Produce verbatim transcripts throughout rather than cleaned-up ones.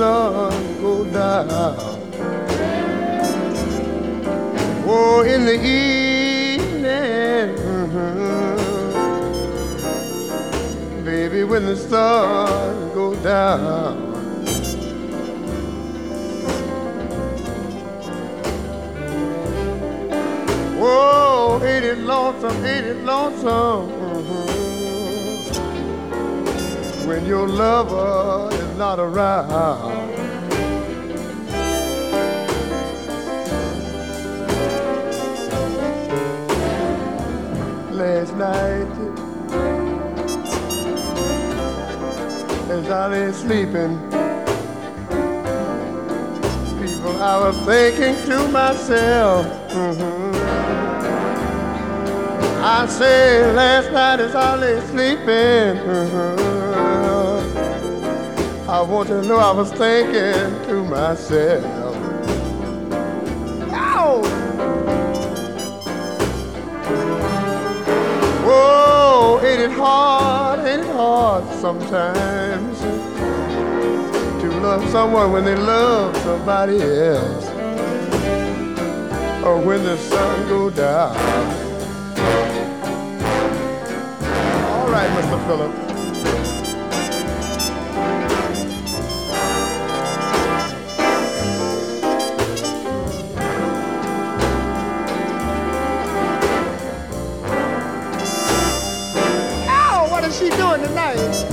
sun go down. Oh, in the evening, mm-hmm. Baby, when the sun go down. Whoa, ain't it lonesome, ain't it lonesome, mm-hmm. When your lover is not around. Last night, as I lay sleeping, people, I was thinking to myself, mm-hmm. I said last night as I lay sleeping, mm-hmm. I want you to know I was thinking to myself, ow! Whoa, ain't it hard, ain't it hard sometimes to love someone when they love somebody else, or when the sun goes down. All right, Mister Phillip. What is she doing tonight?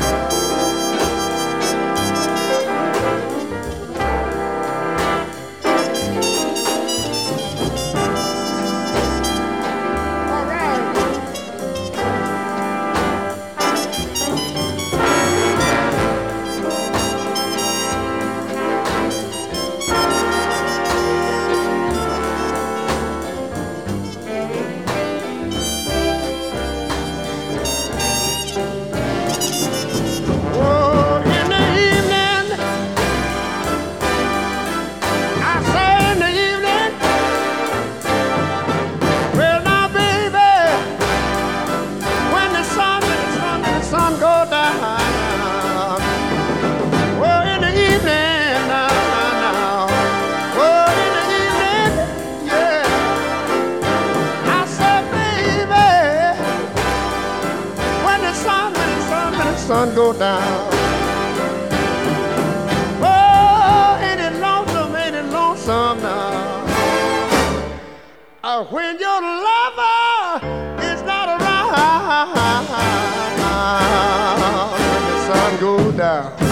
Sun go down. Oh, ain't it lonesome, ain't it lonesome now? Uh, when your lover is not around, when the sun go down.